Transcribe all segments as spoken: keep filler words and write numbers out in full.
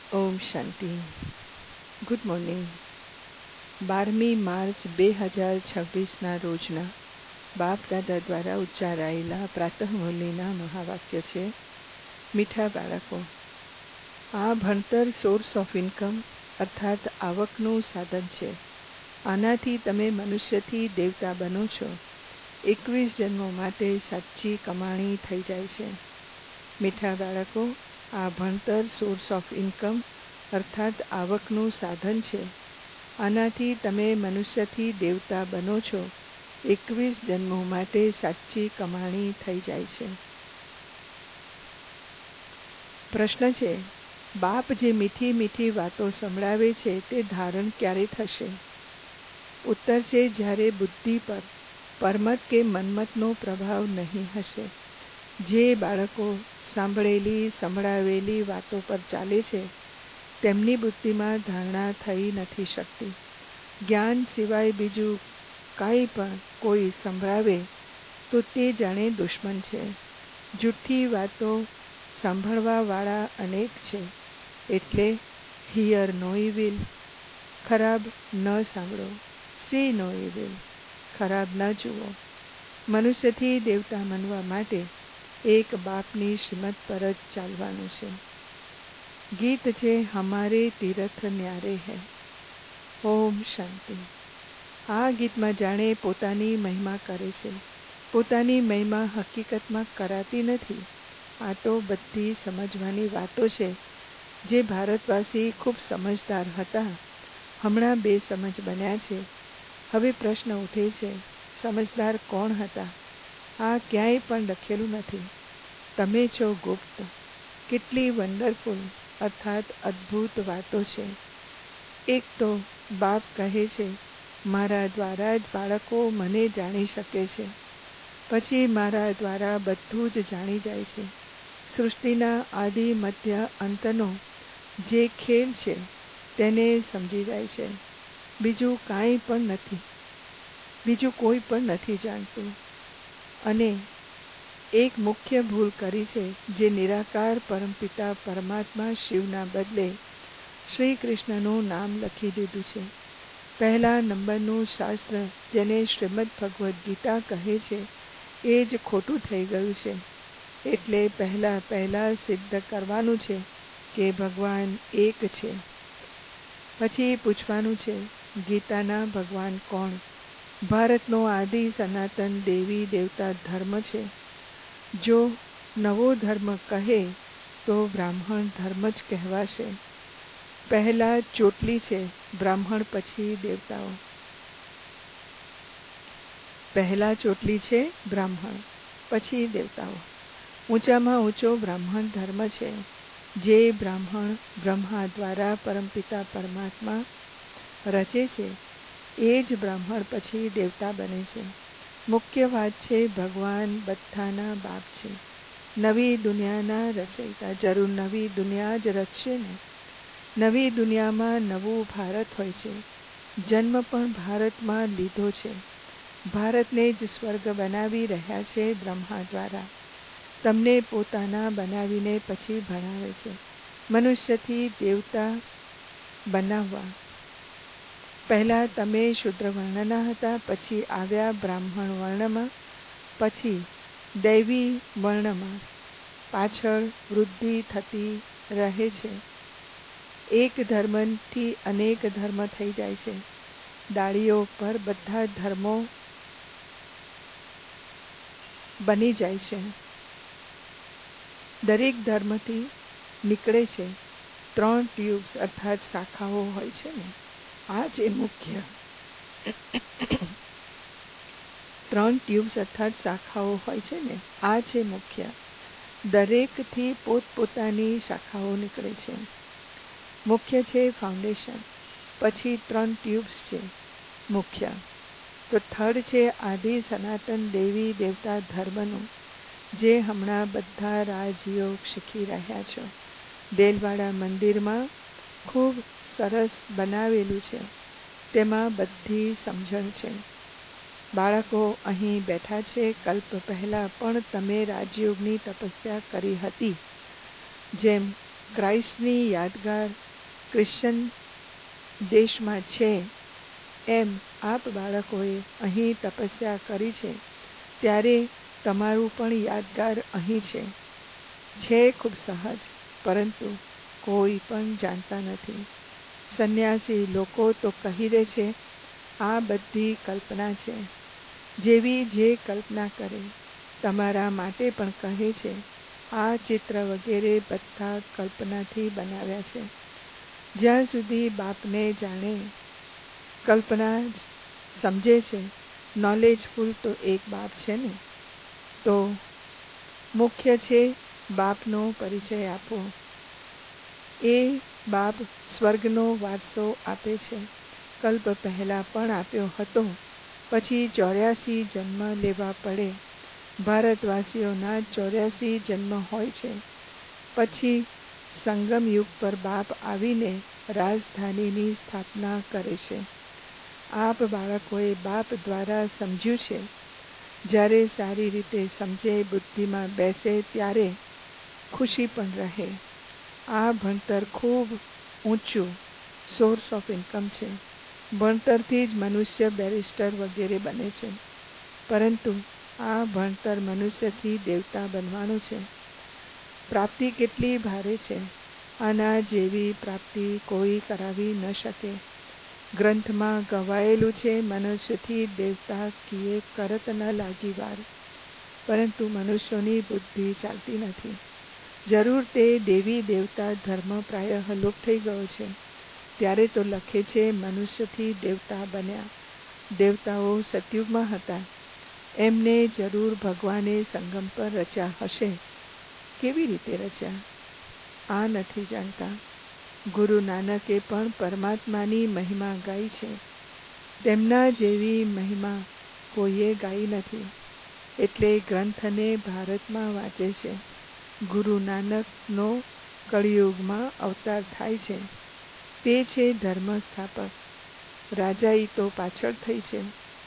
ઓમ શાંતિ. Good morning. બારમી March બે હજાર છવ્વીસના રોજના બાપ દાદા દ્વારા ઉચ્ચારાયેલા પ્રાતઃ મુરલીના મહાવાક્ય છે. મીઠા બાળકો, આ ભણતર સોર્સ ઓફ ઇન્કમ અર્થાત આવકનું સાધન છે. આનાથી તમે મનુષ્યથી દેવતા બનો છો. એકવીસ જન્મો માટે સાચી કમાણી થઈ જાય છે. મીઠા બાળકો, આ ભણતર સોર્સ ઓફ ઇન્કમ અર્થાત આવકનું સાધન છે. આનાથી તમે મનુષ્યથી દેવતા બનો છો. એકવીસ જન્મો માટે સાચી કમાણી થઈ જાય છે. પ્રશ્ન છે, બાપ જે મીઠી મીઠી વાતો સંભળાવે છે તે ધારણ ક્યારે થશે? ઉત્તર છે, જ્યારે બુદ્ધિ પર પરમત કે મન્મતનો પ્રભાવ નહીં હશે. જે બાળકો સાંભળેલી સંભળાવેલી વાતો પર ચાલે છે તેમની બુદ્ધિમાં ધારણા થઈ નથી શકતી. જ્ઞાન સિવાય બીજું કાંઈ પણ કોઈ સંભળાવે તો તે જાણે દુશ્મન છે. જૂઠી વાતો સાંભળવાવાળા અનેક છે. એટલે હિયર નો ઇવિલ, ખરાબ ન સાંભળો. સી નો ઇવિલ, ખરાબ ન જુઓ. મનુષ્યથી દેવતા બનવા માટે એક બાપની શ્રીમત પર જ ચાલવાનું છે. ગીત છે, હમારે તીરથ ન્યારે હૈ. ઓમ શાંતિ. આ ગીતમાં જાણે પોતાની મહિમા કરે છે. પોતાની મહિમા હકીકતમાં કરાતી નથી. આ તો બધી સમજવાની વાતો છે. જે ભારતવાસી ખૂબ સમજદાર હતા હમણાં બે સમજ બન્યા છે. હવે પ્રશ્ન ઉઠે છે, સમજદાર કોણ હતા? આ ક્યાંય પણ લખેલું નથી. તમે છો ગુપ્ત. કેટલી વન્ડરફુલ અર્થાત અદ્ભુત વાતો છે. એક તો બાપ કહે છે, મારા દ્વારા જ બાળકો મને જાણી શકે છે. પછી મારા દ્વારા બધું જ જાણી જાય છે. સૃષ્ટિના આદિ મધ્ય અંતનો જે ખેલ છે તેને સમજી જાય છે. બીજું કાંઈ પણ નથી. બીજું કોઈ પણ નથી જાણતું. અને એક મુખ્ય ભૂલ કરી છે, જે નિરાકાર પરમપિતા પરમાત્મા શિવના બદલે શ્રી કૃષ્ણનું નામ લખી દીધું છે. પહેલા નંબરનું શાસ્ત્ર જેને શ્રીમદ ભગવદ્ ગીતા કહે છે એ જ ખોટું થઈ ગયું છે. એટલે પહેલા પહેલા સિદ્ધ કરવાનું છે કે ભગવાન એક છે. પછી પૂછવાનું છે, ગીતાના ભગવાન કોણ? ભારતનો આદિ સનાતન દેવી દેવતા ધર્મ છે. જો નવો ધર્મ કહે તો બ્રાહ્મણ ધર્મ જ કહેવાશે. પહેલા ચોટલી છે, બ્રાહ્મણ પછી દેવતાઓ. પહેલા ચોટલી છે બ્રાહ્મણ, પછી દેવતાઓ. ઊંચામાં ઊંચો બ્રાહ્મણ ધર્મ છે. જે બ્રાહ્મણ બ્રહ્મા દ્વારા પરમપિતા પરમાત્મા રચે છે એ જ બ્રાહ્મણ પછી દેવતા બને છે. મુખ્ય વાત છે, ભગવાન બધાના બાપ છે. નવી દુનિયાના રચયિતા. જરૂર નવી દુનિયા જ રચશે ને. નવી દુનિયામાં નવું ભારત હોય છે. જન્મ પણ ભારતમાં લીધો છે. ભારતને જ સ્વર્ગ બનાવી રહ્યા છે બ્રહ્મા દ્વારા. તમને પોતાના બનાવીને પછી ભણાવે છે. મનુષ્યથી દેવતા બનાવવા. પહેલા તમે શુદ્ર વર્ણના હતા, પછી આવ્યા બ્રાહ્મણ વર્ણમાં, પછી દૈવી વર્ણમાં. પાછળ વૃદ્ધિ થતી રહે છે. એક ધર્મથી અનેક ધર્મ થઈ જાય છે. ડાળીઓ પર બધા ધર્મો બની જાય છે. દરેક ધર્મથી નીકળે છે ત્રણ ટ્યુબ્સ અર્થાત શાખાઓ હોય છે ને. આ છે મુખ્ય. ત્રણ ટ્યુબ્સ અર્થાત શાખાઓ હોય છે ને. આ છે મુખ્ય. દરેકથી પોતપોતાની શાખાઓ નીકળે છે. મુખ્ય છે ફાઉન્ડેશન. પછી ત્રણ ટ્યુબ્સ છે મુખ્ય. તો થર્ડ છે આદિ સનાતન દેવી દેવતા ધર્મનું, જે હમણાં બધા રાજયોગ શીખી રહ્યા છો. દેલવાડા મંદિરમાં ખૂબ સરસ બનાવેલું છે. તેમાં બધી સમજણ છે. બાળકો અહીં બેઠા છે. કલ્પ પહેલા પણ તમે રાજયોગની તપસ્યા કરી હતી. જેમ ક્રાઇસ્ટની યાદગાર ક્રિશ્ચન દેશમાં છે, એમ આપ બાળકોએ અહીં તપસ્યા કરી છે, ત્યારે તમારું પણ યાદગાર અહીં છે. છે ખૂબ સહજ, પરંતુ કોઈ પણ જાણતા નથી. સંન્યાસી લોકો તો કહી દે છે, આ બધી કલ્પના છે. જેવી જે કલ્પના કરે, તમારા માટે પણ કહે છે, આ ચિત્ર વગેરે બધા કલ્પનાથી બનાવ્યા છે. જ્યાં સુધી બાપને જાણે, કલ્પના સમજે છે, નોલેજફુલ તો એક બાપ છે ને. તો મુખ્ય છે બાપનો પરિચય આપો. એ બાપ સ્વર્ગનો વારસો આપે છે. કલ્પ પહેલા પણ આપ્યો હતો, પછી ચોર્યાસી જન્મ લેવા પડે. ભારતવાસીઓના ચોર્યાસી જન્મ હોય છે. પછી સંગમ યુગ પર બાપ આવીને રાજધાનીની સ્થાપના કરે છે. આપ બાળકોએ બાપ દ્વારા સમજ્યું છે. જ્યારે સારી રીતે સમજે, બુદ્ધિમાં બેસે, ત્યારે ખુશી પણ રહે. આ ભણતર ખૂબ ઊંચું સોર્સ ઓફ ઇન્કમ છે. ભણતરથી જ મનુષ્ય બેરિસ્ટર વગેરે બને છે. પરંતુ આ ભણતર મનુષ્યથી દેવતા બનવાનું છે. પ્રાપ્તિ કેટલી ભારે છે. આના જેવી પ્રાપ્તિ કોઈ કરાવી ન શકે. ગ્રંથમાં ગવાયેલું છે, મનુષ્યથી દેવતા કિએ કરત ન લાગી વાર. પરંતુ મનુષ્યોની બુદ્ધિ ચાલતી નથી. જરૂર તે દેવી દેવતા ધર્મ પ્રાયઃ લુપ્ત થઈ ગયો છે. ત્યારે તો લખે છે, મનુષ્યથી દેવતા બન્યા. દેવતાઓ સતયુગમાં હતા. એમને જરૂર ભગવાને સંગમ પર રચ્યા હશે. કેવી રીતે રચ્યા, આ નથી જાણતા. ગુરુ નાનકે પણ પરમાત્માની મહિમા ગાઈ છે. તેમના જેવી મહિમા કોઈએ ગાઈ નથી. એટલે ગ્રંથને ભારતમાં વાંચે છે. ગુરુ નાનકનો કળિયુગમાં અવતાર થાય છે. તે છે ધર્મ સ્થાપક. રાજાઈ તો પાછળ થઈ છે.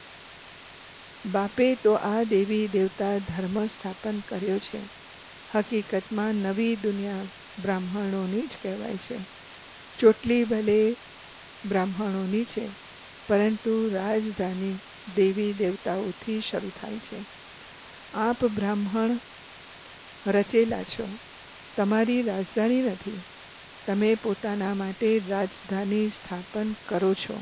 બાપે તો આ દેવી દેવતા ધર્મ સ્થાપન કર્યો છે. હકીકતમાં નવી દુનિયા બ્રાહ્મણોની જ કહેવાય છે. ચોટલી ભલે બ્રાહ્મણોની છે, પરંતુ રાજધાની દેવી દેવતાઓથી શરૂ થાય છે. આપ બ્રાહ્મણ રચેલા છો. તમારી રાજધાની નથી. તમે પોતાના માટે રાજધાની સ્થાપન કરો છો.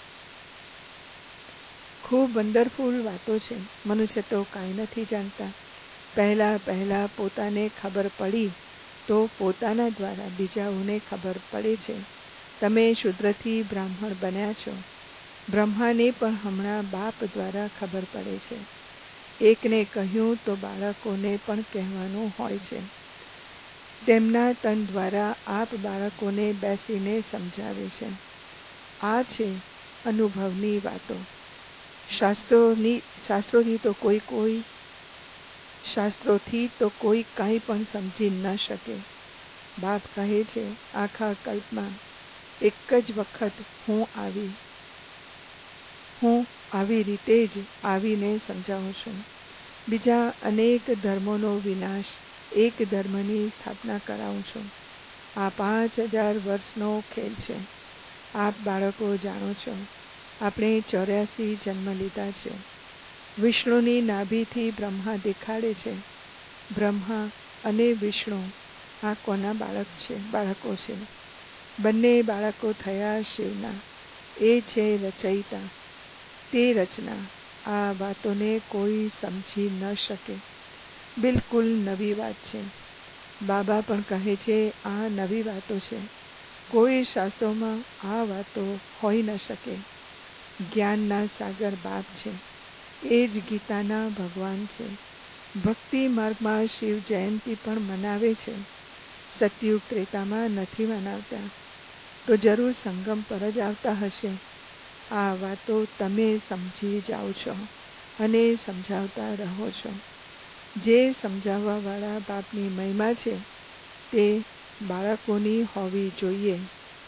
ખૂબ વન્ડરફુલ વાતો છે. મનુષ્ય તો કાંઈ નથી જાણતા. પહેલા પહેલા પોતાને ખબર પડી, તો પોતાના દ્વારા બીજાઓને ખબર પડે છે. તમે શુદ્રથી બ્રાહ્મણ બન્યા છો. બ્રહ્માને પણ હમણાં બાપ દ્વારા ખબર પડે છે. એકને કહ્યું તો બાળકોને પણ કહેવાનું હોય છે. તેમના તન દ્વારા આપ બાળકોને બેસીને સમજાવે છે. આ છે અનુભવની વાતો. શાસ્ત્રોની શાસ્ત્રોથી તો કોઈ કોઈ શાસ્ત્રોથી તો કોઈ કાંઈ પણ સમજી ન શકે. બાપ કહે છે, આખા કલ્પમાં એક જ વખત હું આવી હું આવી રીતે જ આવીને સમજાવું છું. બીજા અનેક ધર્મોનો વિનાશ, એક ધર્મની સ્થાપના કરાવું છું. આ પાંચ હજાર વર્ષનો ખેલ છે. આપ બાળકો જાણો છો, આપણે ચોર્યાસી જન્મ લીધા છે. વિષ્ણુની નાભીથી બ્રહ્મા દેખાડે છે. બ્રહ્મા અને વિષ્ણુ આ કોના બાળક છે બાળકો છે? બંને બાળકો થયા શિવના. એ છે રચયિતા. તે રચના. આ વાતોને કોઈ સમજી ન શકે. બિલકુલ નવી વાત છે. બાબા પણ કહે છે, આ નવી વાતો છે. કોઈ શાસ્ત્રોમાં આ વાતો હોઈ ન શકે. જ્ઞાનના સાગર બાપ છે. એ જ ગીતાના ભગવાન છે. ભક્તિ માર્ગમાં શિવ જયંતિ પણ મનાવે છે. સતયુગ ત્રેતામાં નથી મનાવતા. તો જરૂર સંગમ પર જ આવતા હશે. આ વાતો તમે સમજી જાઓ છો અને સમજાવતા રહો છો. જે સમજાવવાવાળા બાપની મહિમા છે, તે બાળકોની હોવી જોઈએ.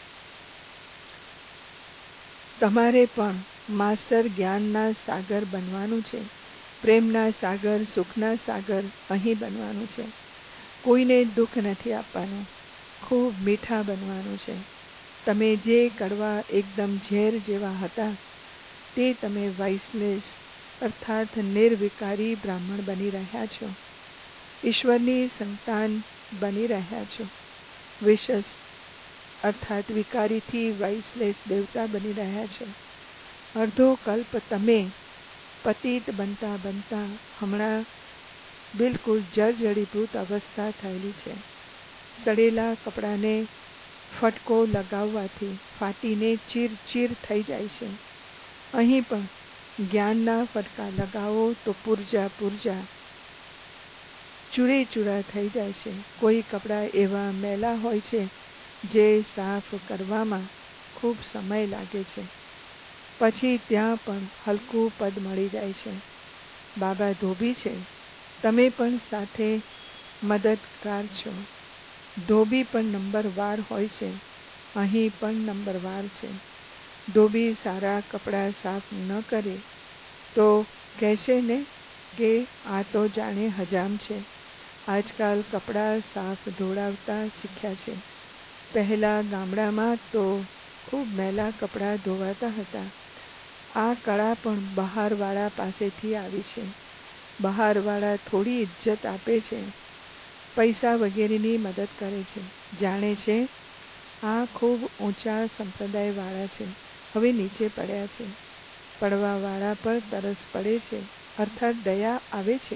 તમારે પણ માસ્ટર જ્ઞાનના સાગર બનવાનું છે. પ્રેમના સાગર, સુખના સાગર અહીં બનવાનું છે. કોઈને દુઃખ નથી આપવાનું. ખૂબ મીઠા બનવાનું છે. તમે જે કડવા એકદમ ઝેર જેવા હતા તે તમે વાઇસલેસ અર્થાત નિર્વિકારી બ્રાહ્મણ બની રહ્યા છો. ઈશ્વરની સંતાન બની રહ્યા છો. વિશેષ અર્થાત વિકારીથી વાઇસલેસ દેવતા બની રહ્યા છો. અડધો કલ્પ તમે પતિત બનતા બનતા હમણાં બિલકુલ જર્જરીભૂત અવસ્થા થયેલી છે. સડેલા કપડાને ફટકો લગાવવાથી ફાટીને ચીર ચીર થઈ જાય છે. અહીં પણ જ્ઞાનના ફટકા લગાવો તો પૂરજા પૂરજા ચૂરે ચૂરા થઈ જાય છે. કોઈ કપડાં એવા મેલા હોય છે જે સાફ કરવામાં ખૂબ સમય લાગે છે, પછી ત્યાં પણ હલકું પદ મળી જાય છે. બાબા ધોબી છે, તમે પણ સાથે મદદગાર છો. ધોબી પણ નંબરવાર હોય છે. અહીં પણ નંબરવાર છે. ધોબી સારા કપડાં સાફ ન કરે તો કહેશે ને કે આ તો જાણે હજામ છે. આજકાલ કપડાં સાફ ધોળાવતા શીખ્યા છે. પહેલાં ગામડામાં તો ખૂબ મેલા કપડાં ધોવાતા હતા. આ કળા પણ બહારવાળા પાસેથી આવી છે. બહારવાળા થોડી ઇજ્જત આપે છે, પૈસા વગેરેની મદદ કરે છે. જાણે છે આ ખૂબ ઊંચા સંપ્રદાયવાળા છે, હવે નીચે પડ્યા છે. પડવાવાળા પર તરસ પડે છે અર્થાત દયા આવે છે.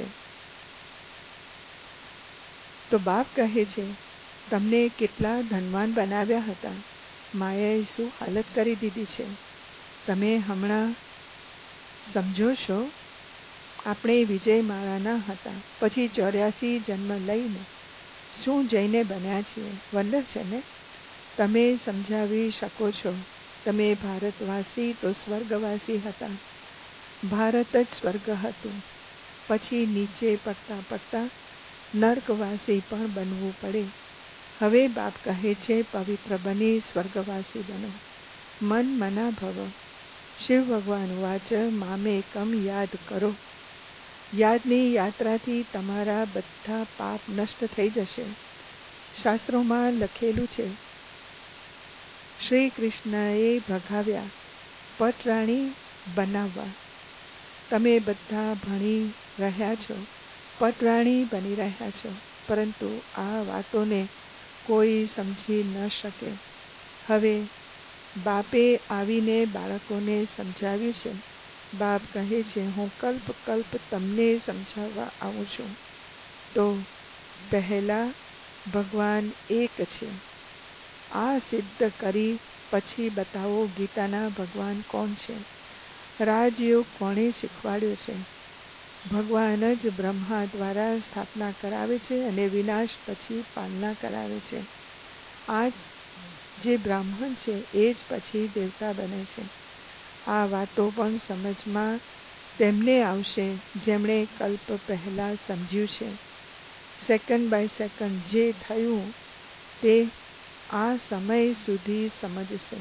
તો બાપ કહે છે તમને કેટલા ધનવાન બનાવ્યા હતા, માયાએ શું હાલત કરી દીધી છે. તમે હમણાં સમજો છો. આપણે વિજયમાળાના હતા, પછી ચોર્યાસી જન્મ લઈને શું જઈને બન્યા છીએ. વંડર છે ને. તમે સમજાવી શકો છો. તમે ભારતવાસી તો સ્વર્ગવાસી હતા. ભારત જ સ્વર્ગ હતું. પછી નીચે પડતા પડતા નર્કવાસી પણ બનવું પડે. હવે બાપ કહે છે પવિત્ર બની સ્વર્ગવાસી બનો. મન મના ભવ. શિવ ભગવાન વાચ મામેકમ યાદ કરો. યાદની યાત્રાથી તમારા બધા પાપ નષ્ટ થઈ જશે. શાસ્ત્રોમાં લખેલું છે શ્રી કૃષ્ણએ ભગાવ્યા પટરાણી બનાવવા. તમે બધા ભણી રહ્યા છો, પટરાણી બની રહ્યા છો, પરંતુ આ વાતોને કોઈ સમજી ન શકે. હવે બાપે આવીને બાળકોને સમજાવ્યું છે. બાપ કહે છે હું કલ્પ કલ્પ તમને સમજાવવા આવું છું. તો પહેલા ભગવાન એક છે. આ સિદ્ધ કરી પછી બતાવો ગીતાના ભગવાન કોણ છે. રાજયોગ કોણે શીખવાડ્યો છે. ભગવાન જ બ્રહ્મા દ્વારા સ્થાપના કરાવે છે અને વિનાશ પછી પાલના કરાવે છે. આ જે બ્રાહ્મણ છે એ જ પછી દેવતા બને છે. આ વાતો પણ સમજમાં તેમને આવશે જેમણે કલ્પ પહેલા સમજ્યું છે. સેકન્ડ બાય સેકન્ડ જે થયું તે આ સમય સુધી સમજશે.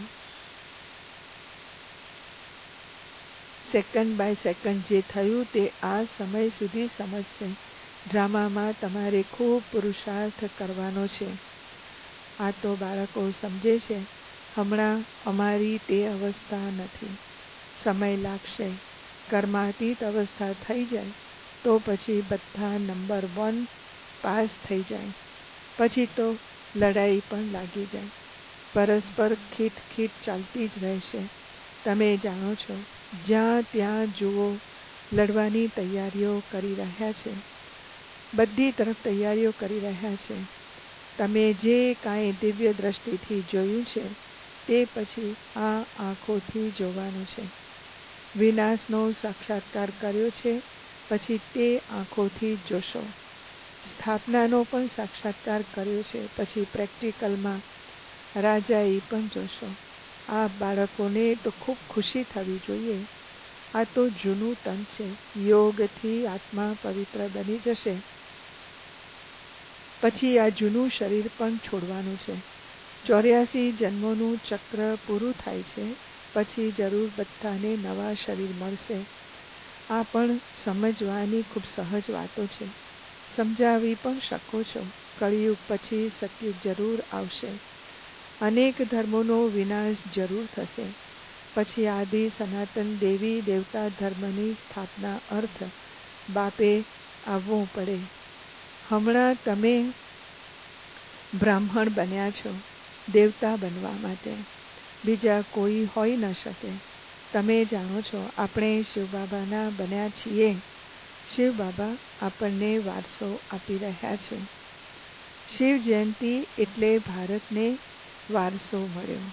સેકન્ડ બાય સેકન્ડ જે થયું તે આ સમય સુધી સમજશે. ડ્રામામાં તમારે ખૂબ પુરુષાર્થ કરવાનો છે. આ તો બાળકો સમજે છે. હમણાં અમારી તે અવસ્થા નથી. સમય લાગશે. કર્માતીત અવસ્થા થઈ જાય તો પછી બધા નંબર વન પાસ થઈ જાય. પછી તો લડાઈ પણ લાગી જાય. પરસ્પર ખીટ ખીટ ચાલતી જ રહેશે. તમે જાણો છો જ્યાં ત્યાં જુઓ લડવાની તૈયારીઓ કરી રહ્યા છે. બધી તરફ તૈયારીઓ કરી રહ્યા છે. તમે જે કાંઈ દિવ્ય દ્રષ્ટિથી જોયું છે તે પછી આ આંખોથી જોવાનું છે. વિનાશનો સાક્ષાત્કાર કર્યો છે પછી તે આંખોથી જોશો. સ્થાપનાનો પણ સાક્ષાત્કાર કર્યો છે પછી પ્રેક્ટિકલમાં રાજાઈ પણ જોશો. આ બાળકોને તો ખૂબ ખુશી થવી જોઈએ. આ તો જૂનું તન છે. યોગથી આત્મા પવિત્ર બની જશે. પછી આ જૂનું શરીર પણ છોડવાનું છે. ચોર્યાસી જન્મોનું ચક્ર પૂરું થાય છે પછી જરૂર બધાને નવા શરીર મળશે. આ પણ સમજવાની ખૂબ સહજ વાતો છે. સમજાવી પણ શકો છો. કળિયુગ પછી સતયુગ જરૂર આવશે. અનેક ધર્મોનો વિનાશ જરૂર થશે. પછી આદિ સનાતન દેવી દેવતા ધર્મની સ્થાપના અર્થ બાપે આવવું પડે. હમણાં તમે બ્રાહ્મણ બન્યા છો દેવતા બનવા માટે, બીજા કોઈ હોઈ ન શકે. તમે જાણો છો આપણે શિવબાબાના બન્યા છીએ. શિવબાબા આપણને વારસો આપી રહ્યા છે. શિવ જયંતિ એટલે ભારતને વારસો મળ્યો.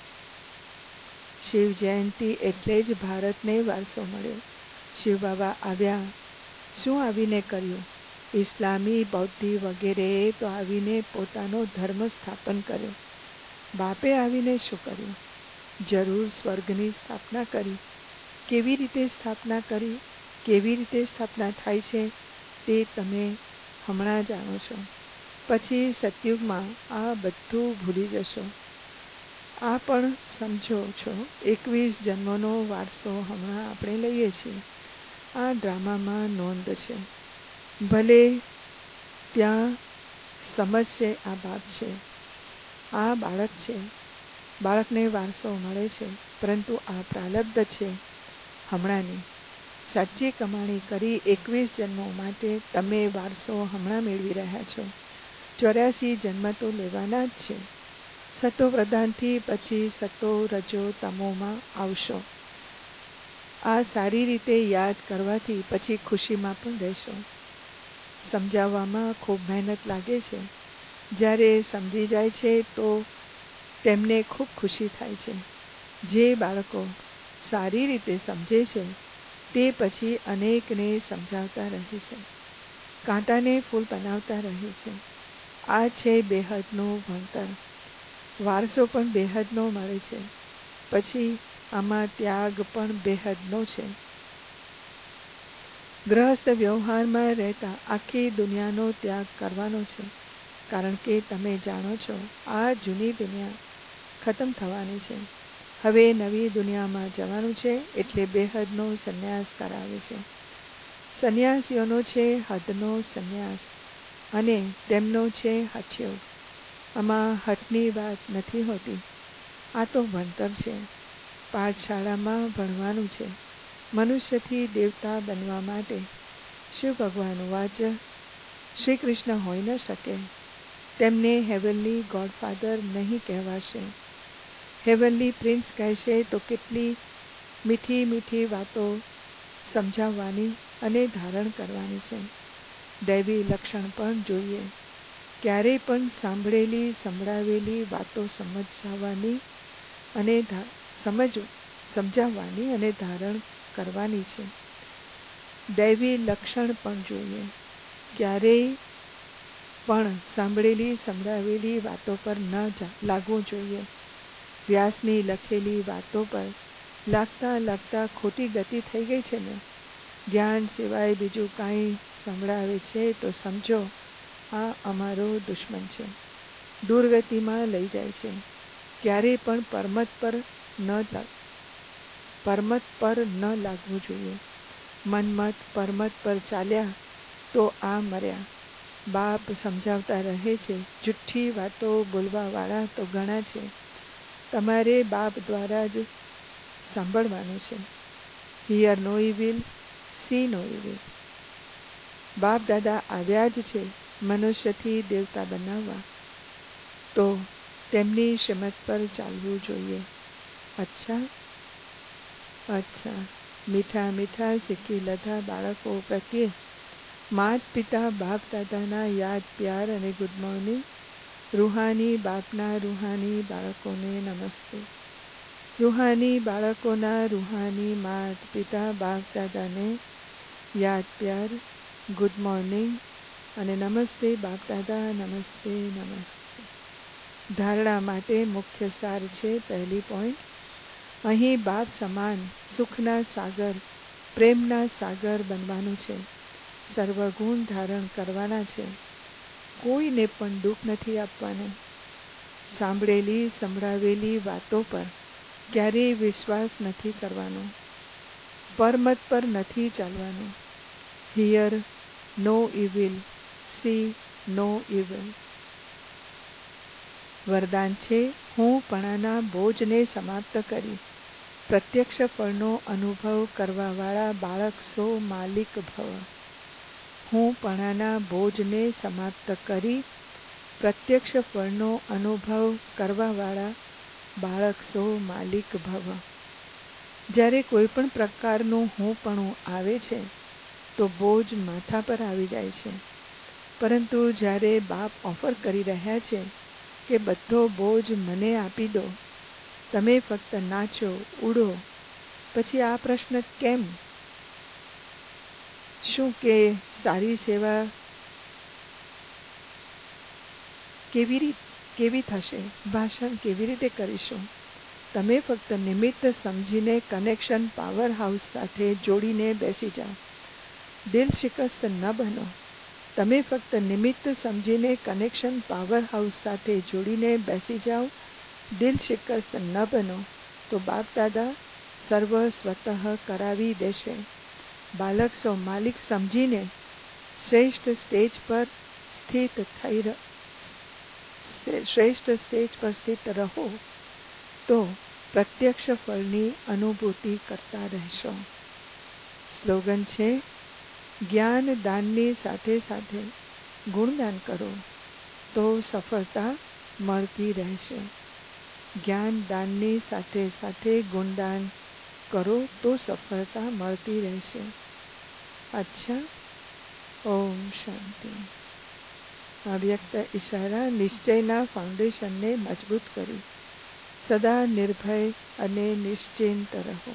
શિવ જયંતિ એટલે જ ભારતને વારસો મળ્યો. શિવબાબા આવ્યા. શું આવીને કર્યું? ઇસ્લામી, બૌદ્ધિ વગેરેએ તો આવીને પોતાનો ધર્મ સ્થાપન કર્યો. બાપે આવીને શું કર્યું? જરૂર સ્વર્ગની સ્થાપના કરી. કેવી રીતે સ્થાપના કરી? કેવી રીતે સ્થાપના થાય છે તે તમે હમણાં જાણો છો. પછી સતયુગમાં આ બધું ભૂલી જશો. આ પણ સમજો છો એકવીસ જન્મોનો વારસો હમણાં આપણે લઈએ છીએ. આ ડ્રામામાં નોંધ છે. ભલે ત્યાં સમજ છે આ બાપ છે, આ બાળક છે, બાળકને વારસો મળે છે, પરંતુ આ પ્રાલબ્ધ છે હમણાંની. સાચી કમાણી કરી એકવીસ જન્મો માટે તમે વારસો હમણાં મેળવી રહ્યા છો. ચોર્યાસી જન્મ તો લેવાના જ છે. સતો પ્રધાનથી પછી સતો રજો તમોમાં આવશો. આ સારી રીતે યાદ કરવાથી પછી ખુશીમાં પણ રહેશો. સમજાવવામાં ખૂબ મહેનત લાગે છે. જ્યારે સમજી જાય છે તો તેમને ખૂબ ખુશી થાય છે. જે બાળકો સારી રીતે સમજે છે તે પછી અનેકને સમજાવતા રહે છે, કાંટાને ફૂલ બનાવતા રહે છે. આ છે બેહદનું ભણતર. વારસો પણ બેહદનો મળે છે. પછી આમાં ત્યાગ પણ બેહદનો છે. ગ્રહસ્થ વ્યવહારમાં રહેતા આખી દુનિયાનો ત્યાગ કરવાનો છે. કારણ કે તમે જાણો છો આ જૂની દુનિયા ખતમ થવાની છે. હવે નવી દુનિયામાં જવાનું છે. એટલે બેહદનો સંન્યાસ કરાવે છે. સંન્યાસીઓનો છે હદનો સંન્યાસ અને તેમનો છે હઠયોગ. આમાં હઠની વાત નથી હોતી. આ તો ભણતર છે. પાઠશાળામાં ભણવાનું છે. મનુષ્યથી દેવતા બનવા માટે શિવ ભગવાન વાચ શ્રી કૃષ્ણ હોઈ ન શકે. તેમને હેવનલી ગોડફાધર નહીં કહેવાશે. હેવનલી પ્રિન્સ કહેશે તો કેટલી મીઠી મીઠી વાતો સમજાવવાની અને ધારણ કરવાની છે. દૈવી લક્ષણ પણ જોઈએ. ક્યારેય પણ સાંભળેલી સંભળાવેલી વાતો સમજાવવાની અને સમજ સમજાવવાની અને ધારણ કરવાની છે. દૈવી લક્ષણ પણ જોઈએ. ક્યારેય પણ સાંભળેલી સંભળાવેલી વાતો પર ન લાગવું જોઈએ. વ્યાસની લખેલી વાતો પર લાગતા લાગતા ખોટી ગતિ થઈ ગઈ છે ને, જ્ઞાન સિવાય બીજું કાંઈ સંભળાવે છે તો સમજો આ અમારો દુશ્મન છે. દુર્ગતિમાં લઈ જાય છે. ક્યારેય પણ પરમત પર ન પરમત પર ન લાગવું જોઈએ. મનમત પરમત પર ચાલ્યા તો આ મર્યા. બાપ સમજાવતા રહે છે. જુઠ્ઠી વાતો બોલવાવાળા તો ઘણા છે. તમારે બાપ દ્વારા જ સાંભળવાનું છે. Hear no evil, see no evil. Bap Dada આવ્યા જ છે મનુષ્યથી દેવતા બનાવવા, તો તેમની શ્રીમત પર ચાલવું જોઈએ. અચ્છા અચ્છા મીઠા મીઠા શીખી લીધા બાળકો પ્રત્યે માત પિતા બાપ દાદાના યાદ પ્યાર અને ગુડ મોર્નિંગ. રૂહાની બાપના રૂહાની બાળકોને નમસ્તે. રૂહાની બાળકોના રૂહાની માત પિતા બાપ દાદાને યાદ પ્યાર, ગુડ મોર્નિંગ અને નમસ્તે બાપ દાદા, નમસ્તે નમસ્તે. ધારણા માટે મુખ્ય સાર છે. પહેલી પોઈન્ટ, અહીં બાપ સમાન સુખના સાગર, પ્રેમના સાગર બનવાનું છે. સર્વગુણ ધારણ કરવાના છે. કોઈને પણ દુઃખ નથી આપવાનું. સાંભળેલી સંભળાવેલી વાતો પર ક્યારેય વિશ્વાસ નથી કરવાનો. પરમત પર નથી ચાલવાનું. Hear no evil, see no evil. વરદાન છે, હું પણાના બોજને સમાપ્ત કરી પ્રત્યક્ષ ફળનો અનુભવ કરવાવાળા બાળક સો માલિક ભવ. હું પણાના બોજને સમાપ્ત કરી પ્રત્યક્ષ ફળનો અનુભવ કરવાવાળા બાળક સો માલિક ભવ. જ્યારે કોઈ પણ પ્રકારનું હુંપણું આવે છે તો બોજ માથા પર આવી જાય છે, પરંતુ જ્યારે બાપ ઓફર કરી રહ્યા છે કે બધો બોજ મને આપી દો, તમે ફક્ત નાચો, ઉડો, પછી આ પ્રશ્ન કેમ? શું કે સારી સેવા કેવી રીત કેવી થશે? ભાષણ કેવી રીતે કરીશું? તમે ફક્ત નિમિત્ત સમજીને કનેક્શન પાવર હાઉસ સાથે જોડીને બેસી જાઓ. દિલ શિકસ્ત ન બનો. તમે ફક્ત નિમિત્ત સમજીને કનેક્શન પાવર હાઉસ સાથે જોડીને બેસી જાઓ. દિલ શિકસ્ત ન બનો તો બાપ દાદા સર્વ સ્વતઃ કરાવી દેશે. બાલક સો માલિક સમજીને શ્રેષ્ઠ સ્ટેજ પર સ્થિત થઈ શ્રેષ્ઠ સ્ટેજ પર સ્થિત રહો તો પ્રત્યક્ષ ફળની અનુભૂતિ કરતા રહેશો. સ્લોગન છે, જ્ઞાન દાનની સાથે સાથે ગુણદાન કરો તો સફળતા મળતી રહેશે. જ્ઞાન દાનની સાથે સાથે ગુણદાન કરો તો સફળતા મળતી રહેશે. અચ્છા, ઓમ શાંતિ. અવ્યક્ત ઈશારા નિશ્ચયના ફાઉન્ડેશનને મજબૂત કરી સદા નિર્ભય અને નિશ્ચિંત રહો.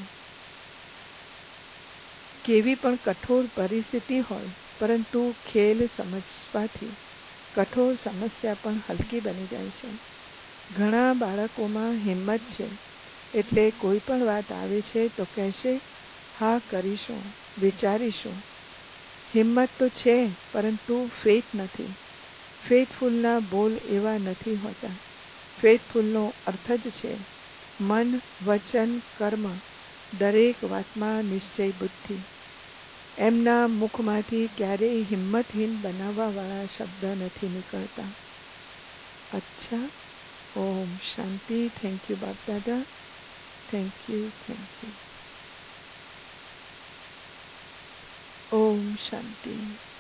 કેવી પણ કઠોર પરિસ્થિતિ હોય, પરંતુ ખેલ સમજવાથી કઠોર સમસ્યા પણ હલકી બની જાય છે. ઘણા બાળકોમાં હિંમત છે, એટલે કોઈ પણ વાત આવે છે તો કહેશે, હા કરીશું, વિચારીશું. હિંમત તો છે, પરંતુ ફેથ નથી. ફેથફુલના બોલ એવા નથી હોતા. ફેથફુલનો અર્થ જ છે મન, વચન, કર્મ, દરેક વાતમાં નિશ્ચય બુદ્ધિ. એમના મુખમાંથી ક્યારેય હિંમતહીન બનાવવાવાળા શબ્દ નથી નીકળતા. અચ્છા, ઓમ શાંતિ. Thank you Bap Dada. Thank you, thank you. ઓમ શાંતિ.